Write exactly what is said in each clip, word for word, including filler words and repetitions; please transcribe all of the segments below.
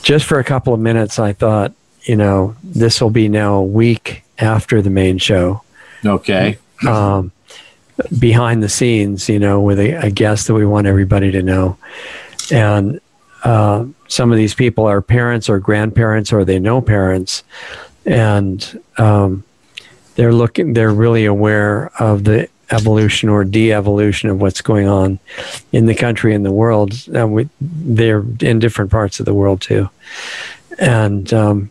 just for a couple of minutes, I thought, you know, this will be now a week after the main show. Okay. Um, behind the scenes, you know, with a, a guest that we want everybody to know. And uh, some of these people are parents or grandparents, or they know parents. And um, they're looking, they're really aware of the evolution or de-evolution of what's going on in the country and the world. And we, they're in different parts of the world too. And um,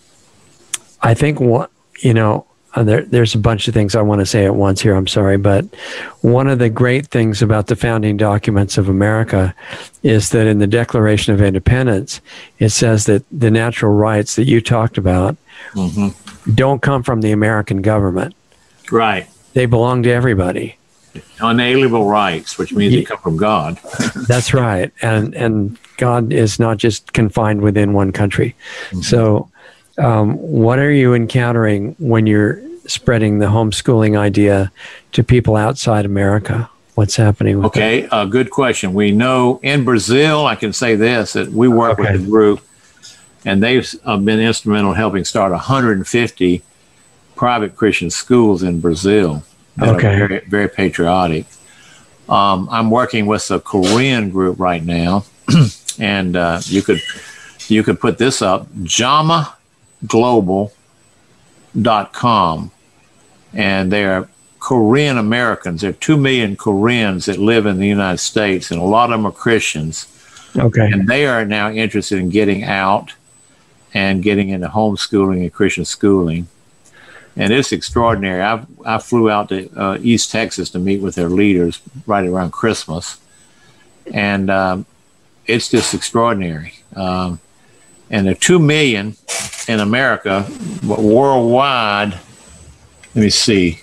I think what, you know, uh, there, there's a bunch of things I want to say at once here. I'm sorry. But one of the great things about the founding documents of America is that in the Declaration of Independence, it says that the natural rights that you talked about mm-hmm. don't come from the American government. Right. They belong to everybody. Unalienable rights, which means yeah. they come from God. That's right. And and God is not just confined within one country. Mm-hmm. So um, what are you encountering when you're spreading the homeschooling idea to people outside America? What's happening with Okay, a uh, good question. We know in Brazil, I can say this, that we work okay. with a group, and they've uh, been instrumental in helping start one hundred fifty private Christian schools in Brazil that okay. are very, very patriotic. Um, I'm working with a Korean group right now, and uh, you could you could put this up, jama global dot com, and they're Korean Americans. There are two million Koreans that live in the United States, and a lot of them are Christians. Okay. And they are now interested in getting out and getting into homeschooling and Christian schooling. And it's extraordinary. I I flew out to uh, East Texas to meet with their leaders right around Christmas. And um, it's just extraordinary. Um, and there are two million in America, but worldwide, let me see.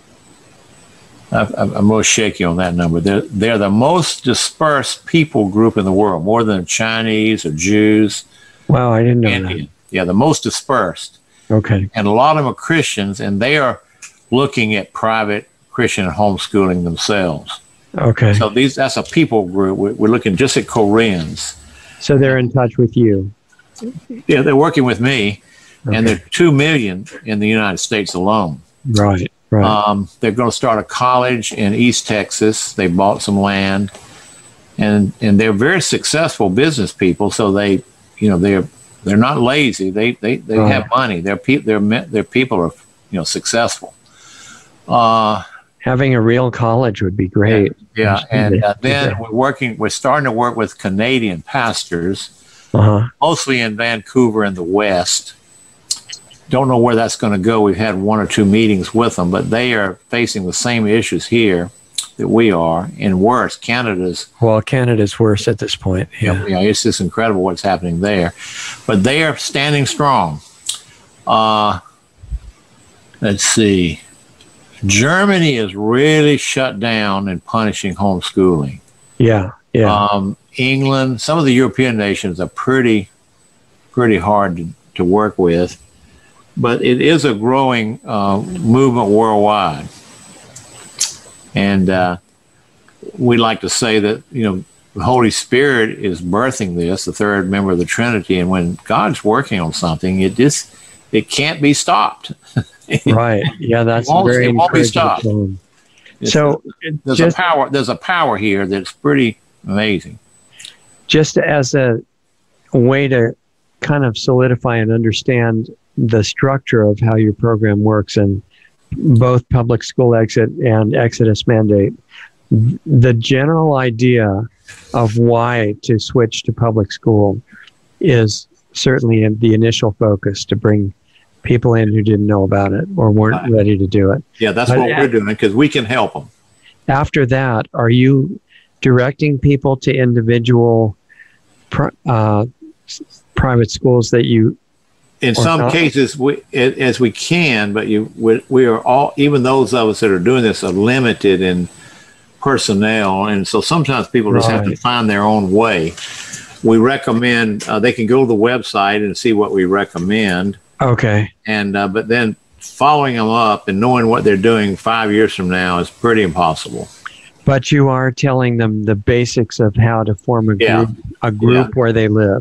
I, I'm most shaky on that number. They're, they're the most dispersed people group in the world, more than Chinese or Jews. Wow, I didn't know Indian. that. Yeah, the most dispersed. Okay. And a lot of them are Christians, and they are looking at private Christian homeschooling themselves. Okay. So these that's a people group. We're, we're looking just at Koreans. So they're in touch with you? Yeah, they're working with me, okay. and there are two million in the United States alone. Right, right. Um, they're going to start a college in East Texas. They bought some land, and and they're very successful business people. So they, you know, they're they're not lazy. They they they right. have money. Their people their their people are you know successful. Uh, Having a real college would be great. Yeah, yeah. and uh, then we're working. We're starting to work with Canadian pastors, uh-huh. mostly in Vancouver and the West. Don't know where that's going to go. We've had one or two meetings with them, but they are facing the same issues here that we are, and worse. Canada's well, Canada's worse at this point. Yeah, yeah, it's just incredible what's happening there, but they are standing strong. Uh, let's see. Germany is really shut down and punishing homeschooling. Yeah, yeah. Um, England, some of the European nations are pretty, pretty hard to, to work with, but it is a growing uh, movement worldwide. And uh, we like to say that, you know, the Holy Spirit is birthing this, the third member of the Trinity, and when God's working on something, it just it can't be stopped. Right. Yeah, that's it won't, very it won't be stopped. So there's just, a power. There's a power here that's pretty amazing. Just as a way to kind of solidify and understand the structure of how your program works, and both public school exit and Exodus mandate, the general idea of why to switch to public school is certainly in the initial focus, to bring people in who didn't know about it or weren't right. ready to do it. Yeah, that's but what we're doing, because we can help them. After that, are you directing people to individual pri- uh, private schools that you... In some not? cases, we, as we can, but you, we, we are all, even those of us that are doing this are limited in personnel. And so sometimes people just right. have to find their own way. We recommend, uh, they can go to the website and see what we recommend. Okay. And uh, but then following them up and knowing what they're doing five years from now is pretty impossible. But you are telling them the basics of how to form a group, yeah. a group yeah. where they live.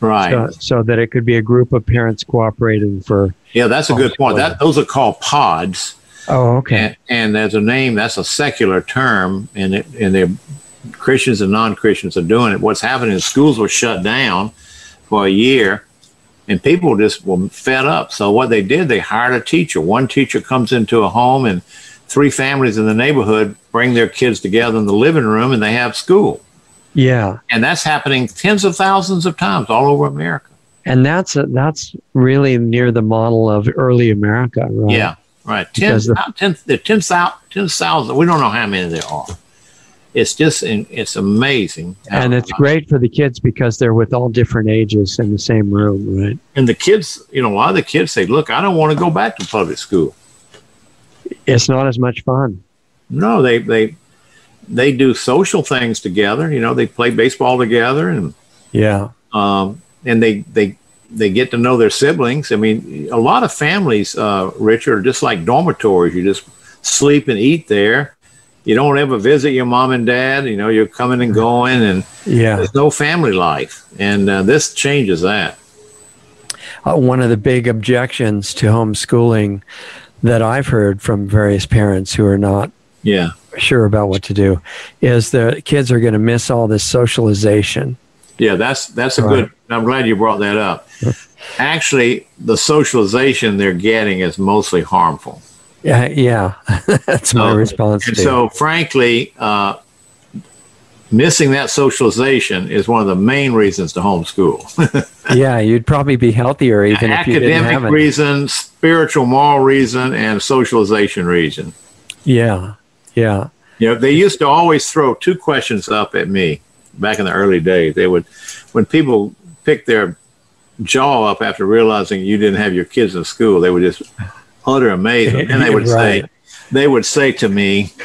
Right. So, so that it could be a group of parents cooperating for. Yeah, that's a good point. That those are called pods. Oh, okay. And, and there's a name, that's a secular term, and it, and they're Christians and non-Christians are doing it. What's happening is schools were shut down for a year, and people just were fed up. So what they did, they hired a teacher. One teacher comes into a home, and three families in the neighborhood bring their kids together in the living room, and they have school. Yeah. And that's happening tens of thousands of times all over America. And that's a, that's really near the model of early America, right? Yeah, right. ten, the, ten, ten, ten thousand, we don't know how many there are. It's just, it's amazing. And it's great for the kids because they're with all different ages in the same room, right? And the kids, you know, a lot of the kids say, look, I don't want to go back to public school. It's not as much fun. No, they, they, they do social things together. You know, they play baseball together, and yeah, um, and they they they get to know their siblings. I mean, a lot of families, uh, Richard, are just like dormitories. You just sleep and eat there. You don't ever visit your mom and dad. You know, you're coming and going, and yeah, there's no family life. And uh, this changes that. Uh, one of the big objections to homeschooling that I've heard from various parents who are not yeah. sure about what to do is the kids are going to miss all this socialization. Yeah, that's that's a right. good. I'm glad you brought that up. Actually, the socialization they're getting is mostly harmful. Yeah, yeah, that's my so, response. And to so, it. frankly, uh, missing that socialization is one of the main reasons to homeschool. Yeah, you'd probably be healthier even if you didn't have academic it. reason, spiritual, moral reason, and socialization reason. Yeah, yeah. You know, they used to always throw two questions up at me back in the early days. They would, when people picked their jaw up after realizing you didn't have your kids in school, they would just utter amazement. And they would right. say, they would say to me,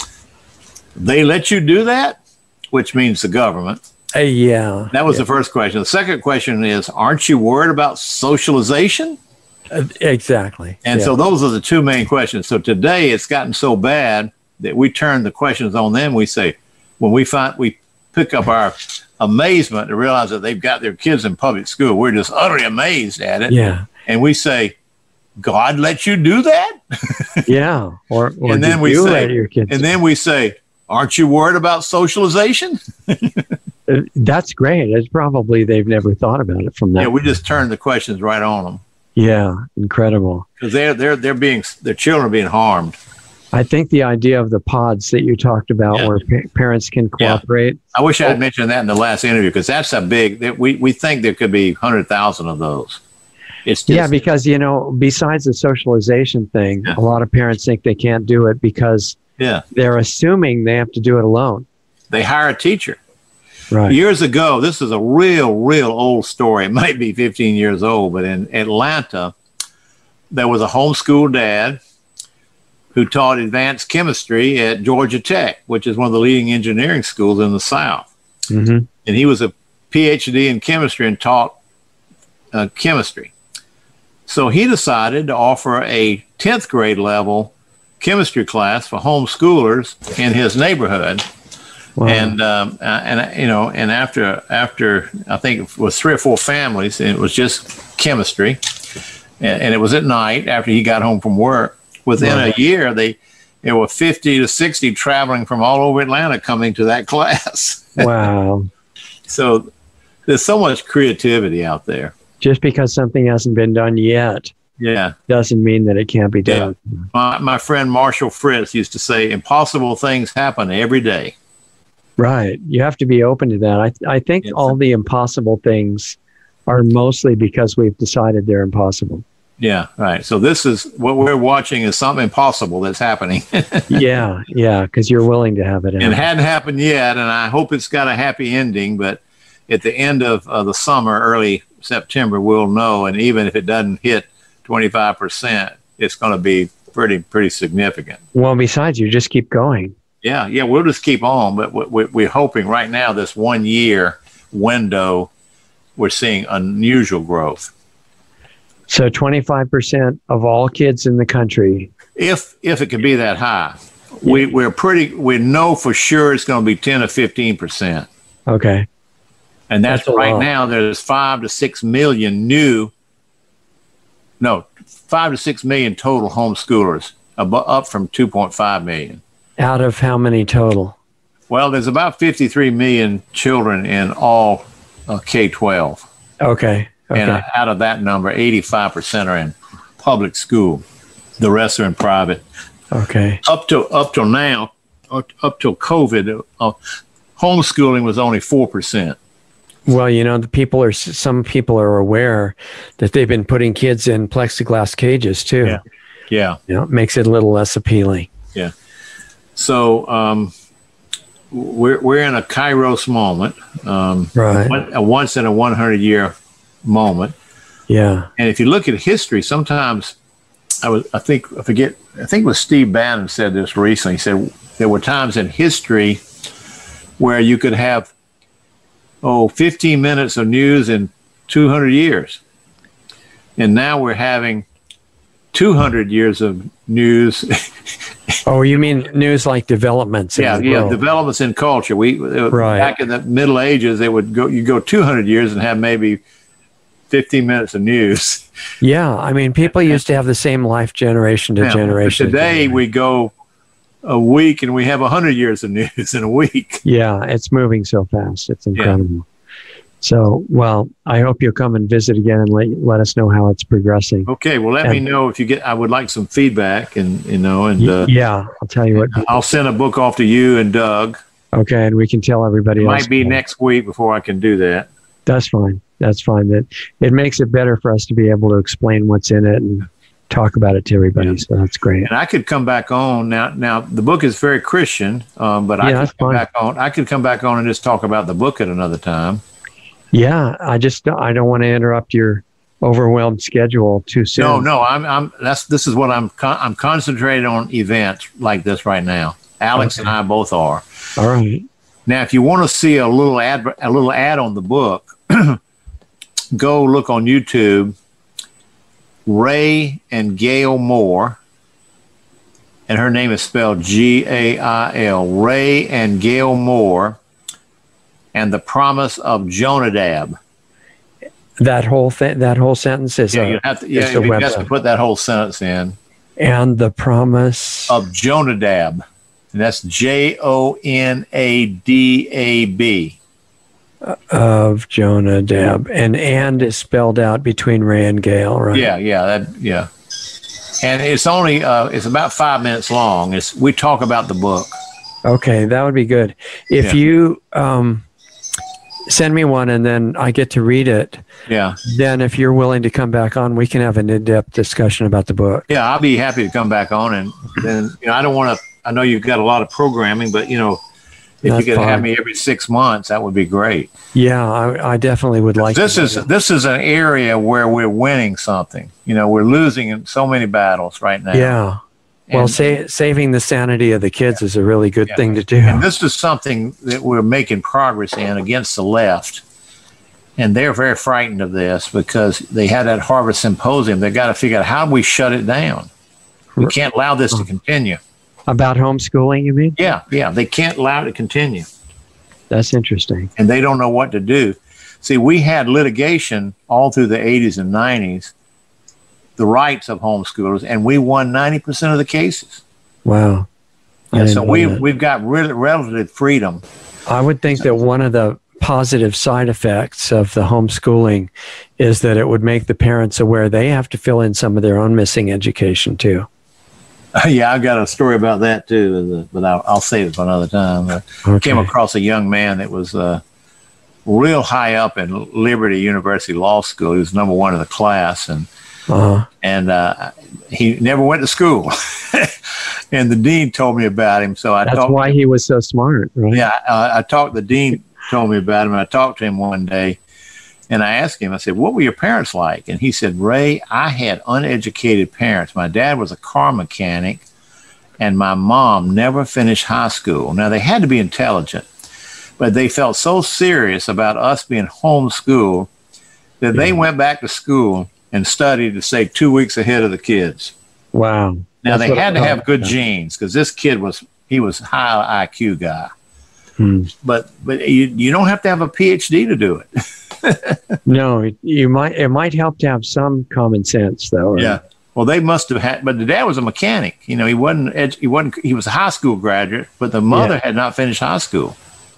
"They let you do that?" Which means the government. Uh, yeah. That was yeah. the first question. The second question is, aren't you worried about socialization? Uh, exactly. And yeah. so those are the two main questions. So today it's gotten so bad that we turn the questions on them. We say, when we find, we pick up our amazement to realize that they've got their kids in public school. We're just utterly amazed at it. Yeah. And we say, God let you do that? Yeah. Or, or and then we you say, let your kids and then we say, aren't you worried about socialization? uh, that's great. It's probably they've never thought about it from that. Yeah, we just turn the questions right on them. Yeah, incredible. Because they're they're they're being their children are being harmed. I think the idea of the pods that you talked about, Yeah. where pa- parents can cooperate. Yeah. I wish I had mentioned that in the last interview, because that's a big. We we think there could be hundred thousand of those. It's just, Yeah, because you know, besides the socialization thing, Yeah. a lot of parents think they can't do it because yeah, they're assuming they have to do it alone. they hire a teacher. Right. Years ago, this is a real, real old story. It might be fifteen years old, but in Atlanta, there was a homeschool dad who taught advanced chemistry at Georgia Tech, which is one of the leading engineering schools in the South. Mm-hmm. And he was a P H D in chemistry and taught uh, chemistry. So he decided to offer a tenth grade level chemistry class for homeschoolers in his neighborhood. Wow. And, um, uh, and you know, and after, after I think it was three or four families, and it was just chemistry, and, and it was at night after he got home from work. Within Right. a year, they there were fifty to sixty traveling from all over Atlanta coming to that class. Wow. So there's so much creativity out there. Just because something hasn't been done yet Yeah. doesn't mean that it can't be done. My, my friend Marshall Fritz used to say, impossible things happen every day. Right. You have to be open to that. I I think Yes. all the impossible things are mostly because we've decided they're impossible. Yeah, right. So this is what we're watching is something impossible that's happening. Yeah, yeah, because you're willing to have it And it happen. hadn't happened yet, and I hope it's got a happy ending, but at the end of uh, the summer, early September, we'll know, and even if it doesn't hit twenty-five percent, it's going to be pretty, pretty significant. Well, besides, you just keep going. Yeah, yeah, we'll just keep on, but we- we're hoping right now this one year window, we're seeing unusual growth. So twenty-five percent of all kids in the country. If if it can be that high, we we're pretty we know for sure it's going to be ten or fifteen percent. Okay. And that's, that's right lot. Now there's five to six million new, no, five to six million total homeschoolers, up from two point five million. Out of how many total? Well, there's about fifty-three million children in all uh, K twelve. Okay. okay. And uh, out of that number, eighty-five percent are in public school. The rest are in private. Okay. Up to up till now, up, up till COVID, uh, homeschooling was only four percent. Well, you know, the people are some people are aware that they've been putting kids in plexiglass cages too. Yeah. Yeah. You know, it makes it a little less appealing. Yeah. So um, we're we're in a Kairos moment, um, right? A once in a one hundred year moment. Yeah. And if you look at history, sometimes I was I think I forget I think it was Steve Bannon said this recently. He said there were times in history where you could have oh fifteen minutes of news in two hundred years, and now we're having two hundred years of news. Oh, you mean news like developments? Yeah, in the yeah, world. developments in culture. We right. Back in the Middle Ages, they would go. You go two hundred years and have maybe fifteen minutes of news. Yeah, I mean, people used to have the same life generation to yeah, generation. Today to we go a week and we have a hundred years of news in a week. Yeah, it's moving so fast. It's incredible. Yeah. So, well, I hope you'll come and visit again and let let us know how it's progressing. Okay, well, let and, me know if you get. I would like some feedback, and you know, and uh, yeah, I'll tell you what. I'll send a book off to you and Doug. Okay, and we can tell everybody it else. Might be next week before I can do that. That's fine. That's fine. That it makes it better for us to be able to explain what's in it and talk about it to everybody. Yeah. So that's great. And I could come back on now. Now the book is very Christian, um, but I yeah, could come fine. back on. I could come back on and just talk about the book at another time. Yeah, I just I don't want to interrupt your overwhelmed schedule too soon. No, no, I'm I'm that's this is what I'm con- I'm concentrated on events like this right now. Alex okay. and I both are. All right. Now, if you want to see a little ad a little ad on the book, go look on YouTube. Ray and Gail Moore, and her name is spelled G A I L. Ray and Gail Moore. And the promise of Jonadab. That whole thing, that whole sentence is yeah. A, you have to, yeah, you have to put that whole sentence in. And the promise of Jonadab, and that's J O N A D A B. Of Jonadab, and and is spelled out between Ray and Gail, right? Yeah, yeah, that, yeah. And it's only uh, it's about five minutes long. It's we talk about the book. Okay, that would be good. If yeah. you um. send me one and then I get to read it. Yeah. Then if you're willing to come back on, we can have an in-depth discussion about the book. Yeah, I'll be happy to come back on. And then, you know, I don't want to, I know you've got a lot of programming, but, you know, if That's you could fine. have me every six months, that would be great. Yeah, I, I definitely would like this to. Is, this is an area where we're winning something. You know, we're losing in so many battles right now. Yeah. Well, sa- saving the sanity of the kids yeah. is a really good yeah. thing to do. And this is something that we're making progress in against the left. And they're very frightened of this because they had that Harvard Symposium. They've got to figure out how do we shut it down. We can't allow this to continue. About homeschooling, you mean? Yeah, yeah. They can't allow it to continue. That's interesting. And they don't know what to do. See, we had litigation all through the eighties and nineties. The rights of homeschoolers, and we won ninety percent of the cases. Wow. Yeah, so we, we've got really relative freedom. I would think that one of the positive side effects of the homeschooling is that it would make the parents aware they have to fill in some of their own missing education too. Uh, yeah, I've got a story about that too, but I'll, I'll save it for another time. I okay. came across a young man that was uh, real high up in Liberty University Law School. He was number one in the class, and Uh-huh. And uh, he never went to school. And the dean told me about him. So I That's talked why to, he was so smart, right? Yeah, uh, I talked, the dean told me about him, and I talked to him one day. And I asked him, I said, what were your parents like? And he said, Ray, I had uneducated parents. My dad was a car mechanic, and my mom never finished high school. Now, they had to be intelligent, but they felt so serious about us being homeschooled that yeah. they went back to school and studied to stay two weeks ahead of the kids. Wow. Now, That's they had to have good genes because this kid was, he was a high I Q guy. Hmm. But but you you don't have to have a P H D to do it. No, you might. It might help to have some common sense, though. Right? Yeah. Well, they must have had, but the dad was a mechanic. You know, he wasn't. ed- He wasn't. He was a high school graduate, but the mother Yeah. had not finished high school,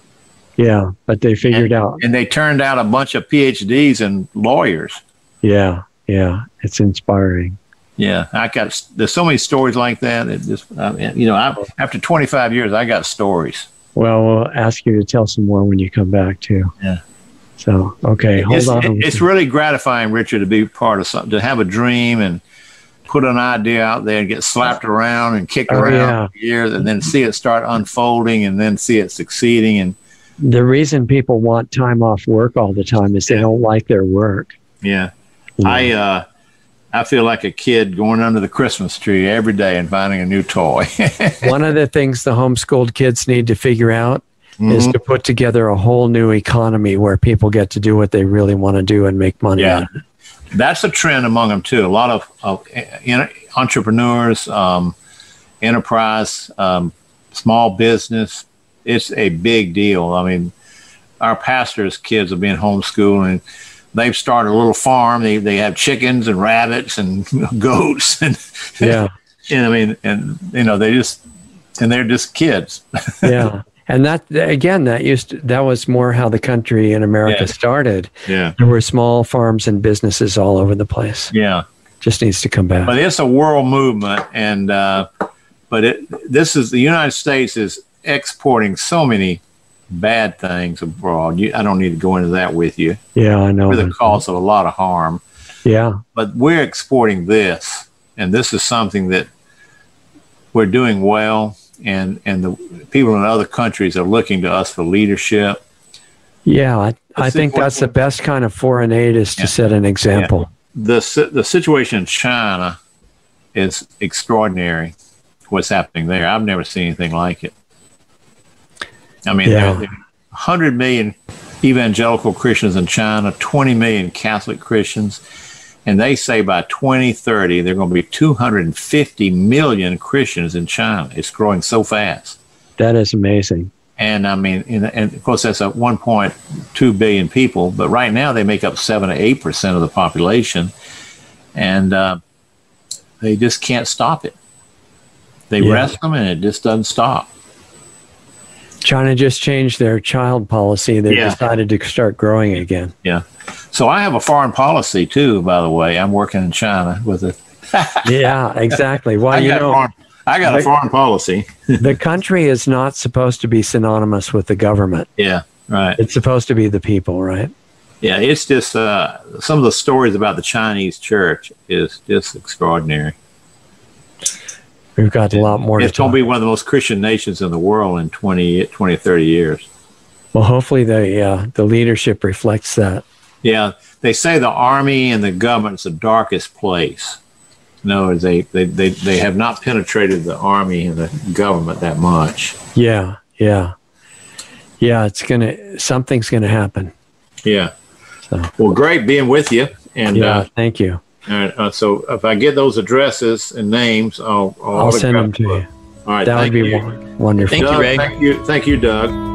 Yeah, but they figured and, out. and they turned out a bunch of P H Ds and lawyers. Yeah, yeah, it's inspiring. Yeah, I got. There's so many stories like that. It just, I mean, you know, I, after twenty-five years, I got stories. Well, we'll ask you to tell some more when you come back too. Yeah. So, okay, hold It's, on. it- it's really gratifying, Richard, to be part of something, to have a dream and put an idea out there and get slapped around and kicked Oh, around yeah. for years, and then see it start unfolding, and then see it succeeding. And The reason people want time off work all the time is they Yeah. don't like their work. yeah, You know? I uh, I feel like a kid going under the Christmas tree every day and finding a new toy. One of the things the homeschooled kids need to figure out is Mhm. to put together a whole new economy where people get to do what they really want to do and make money. Yeah. out of it. That's a trend among them too. A lot of, of you know, entrepreneurs, um, enterprise, um, small business. It's a big deal. I mean, our pastors' kids are being homeschooled, and they've started a little farm. They they have chickens and rabbits and goats, and Yeah. and I mean, and you know, they just and they're just kids. Yeah. And that, again, that used to, that was more how the country in America Yeah. started. Yeah, There were small farms and businesses all over the place. yeah. Just needs to come back. But it's a world movement, and uh, but it this is the United States is exporting so many bad things abroad. You, I don't need to go into that with you. Yeah, I know. We're the cause of a lot of harm, Yeah. but we're exporting this, and this is something that we're doing well, and and the people in other countries are looking to us for leadership. Yeah. I, I Let's see think what- that's the best kind of foreign aid is to Yeah. set an example. The si- the situation in China is extraordinary. What's happening there? I've never seen anything like it. I mean, Yeah. there are one hundred million evangelical Christians in China, twenty million Catholic Christians, and they say by twenty thirty there are going to be two hundred fifty million Christians in China. It's growing so fast. That is amazing. And I mean, and, and of course, that's at one point two billion people, but right now they make up seven to eight percent of the population, and uh, they just can't stop it. They Yeah. arrest them, and it just doesn't stop. China just changed their child policy. They Yeah. decided to start growing again. Yeah. So I have a foreign policy too, by the way. I'm working in China with a. Yeah, exactly. Well, I you got know, foreign, I got a Like- foreign policy. the country is not supposed to be synonymous with the government. Yeah. Right. It's supposed to be the people, right? Yeah. It's just uh, some of the stories about the Chinese church is just extraordinary. We've got a lot more to It's going talk. to be one of the most Christian nations in the world in twenty, twenty, thirty years. Well, hopefully the uh, the leadership reflects that. Yeah, they say the army and the government's the darkest place. In other words, they, they, they, they have not penetrated the army and the government that much. Yeah, yeah, yeah. It's gonna something's gonna happen. Yeah. So Well, great being with you. And yeah, uh, thank you. uh, uh, so if I get those addresses and names, I'll, I'll, I'll send them autograph to you. All right. That would thank be you. won- wonderful. Thank you, Doug, Ray. Thank you, thank you, Doug.